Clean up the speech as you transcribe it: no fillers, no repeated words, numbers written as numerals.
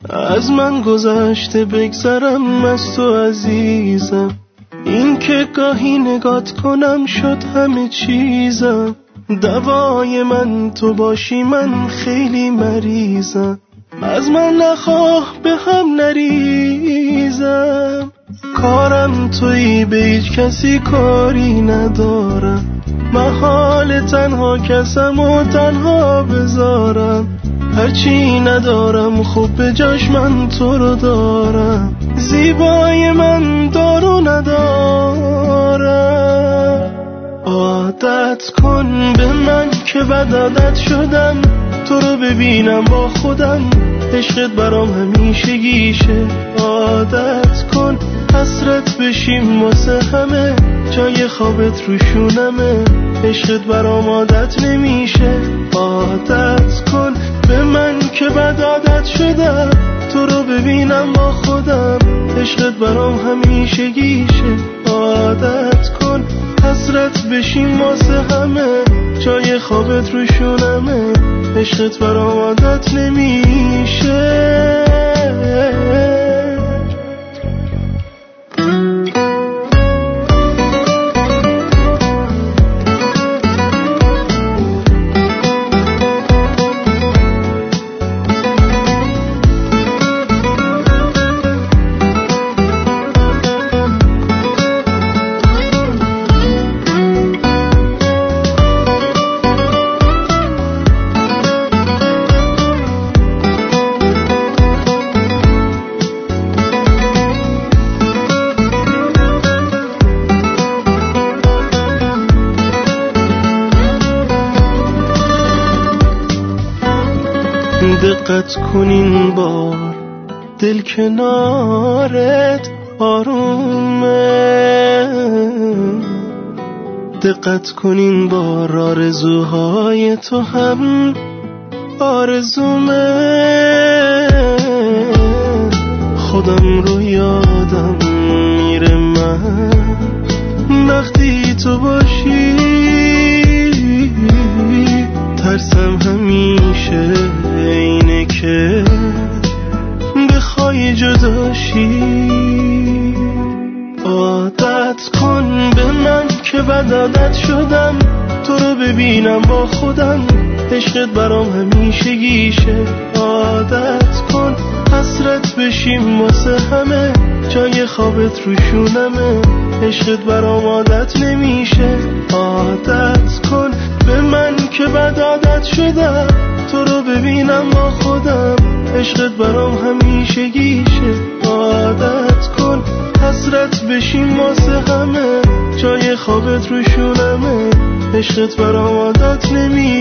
از من گذشته بگذرم از تو عزیزم، این که گاهی نگات کنم شد همه چیزم. دوای من تو باشی من خیلی مریضم، از من نخواه به هم نریزم. کارم تویی به هیچ کسی کاری ندارم، محال تنها کسم و تنها بذارم. هرچی ندارم خوب به جاش من تو رو دارم، زیبای من دارو ندارم. عادت کن به من که بد عادت شدم، تو رو ببینم با خودم عشقت برام همیشگیشه. عادت کن حسرت بشیم واسه همه، جای خوابت رو شونمه، عشقت برام عادت نمیشه. عادت کن به من که بد عادت شدم، تو رو ببینم با خودم عشقت برام همیشگیشه. عادت کن حسرت بشیم واسه همه، جای خوابت رو شونمه، عشقت برام عادت نمیشه. دقت کن این بار دل کنارت آرومه، دقت کن این بار آرزوهای تو هم آرزومه. خودم رو یادم میره من وقتی تو باشی، ترسم همیشه اینه که بخوای جداشی. عادت کن به من که بد عادت شدم، تو رو ببینم با خودم عشقت برام همیشگیشه. عادت کن حسرت بشیم واسه همه، جای خوابت رو شونمه، عشقت برام عادت نمیشه. عادت کن به من که بد عادت شدم، تو رو ببینم با خودم عشقت برام همیشگیشه. عادت کن حسرت بشیم واسه همه، جای خوابت رو شونمه، عشقت برام عادت نمیشه.